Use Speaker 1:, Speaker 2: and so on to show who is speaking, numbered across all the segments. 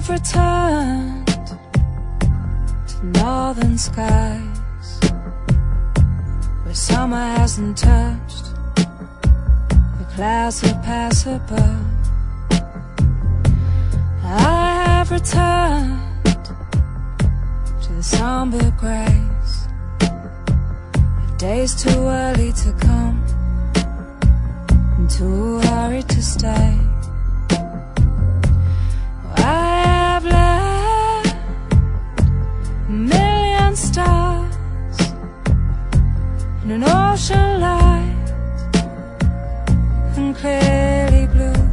Speaker 1: have returned to northern skies where summer hasn't touched the clouds that pass above. I have returned to the somber grace of days too early to come and too hurried to stay. I have left a million stars in an ocean light and clearly blue.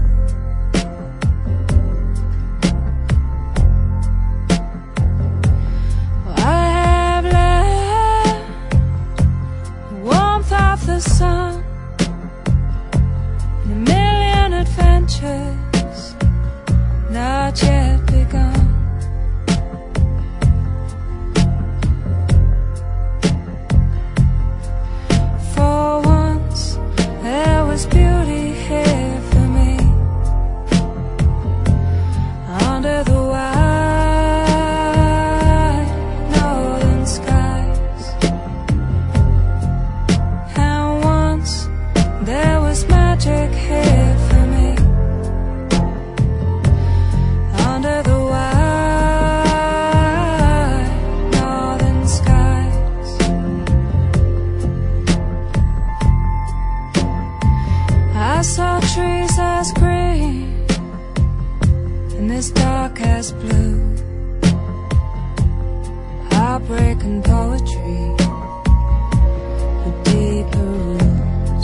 Speaker 1: I have left the warmth of the sun and a million adventures not yet begun. For once there was beauty here for me under the wide northern skies. And once there was magic here for me under the wide northern skies. I saw trees as green and as dark as blue, heartbreak and poetry with deeper roots.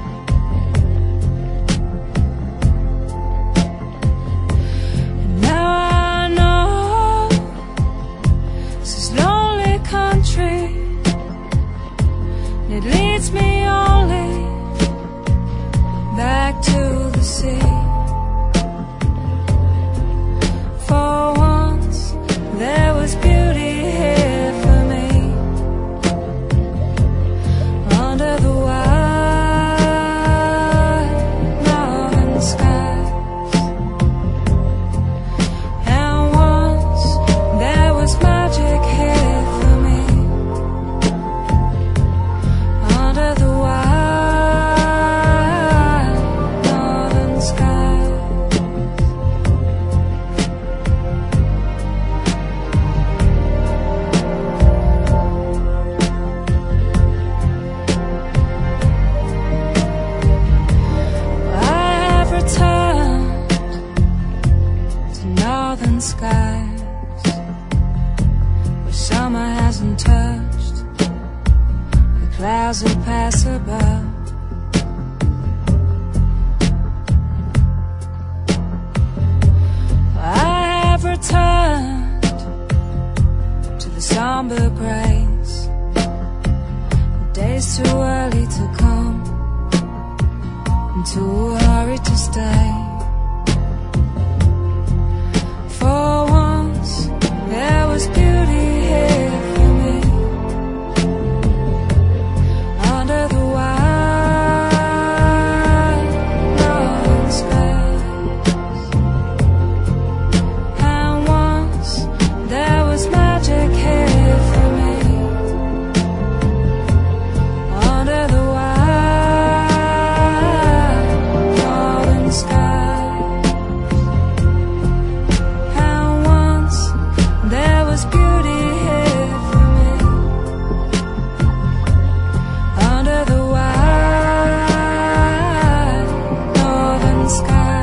Speaker 1: And now I know this is lonely country, and it leads me only back to the sea. For once there was beauty here for me under the wide northern skies. And once there was magic here for me under the wide northern skies. I have returned to northern skies where summer hasn't touched the clouds that pass above. I have returned to the somber grace of days too early to come and too hurried to stay. For once there was beauty here for me under the wide northern skies. And once there was magic here for me under the wide northern skies. And once there was beauty here for me under the wide northern skies.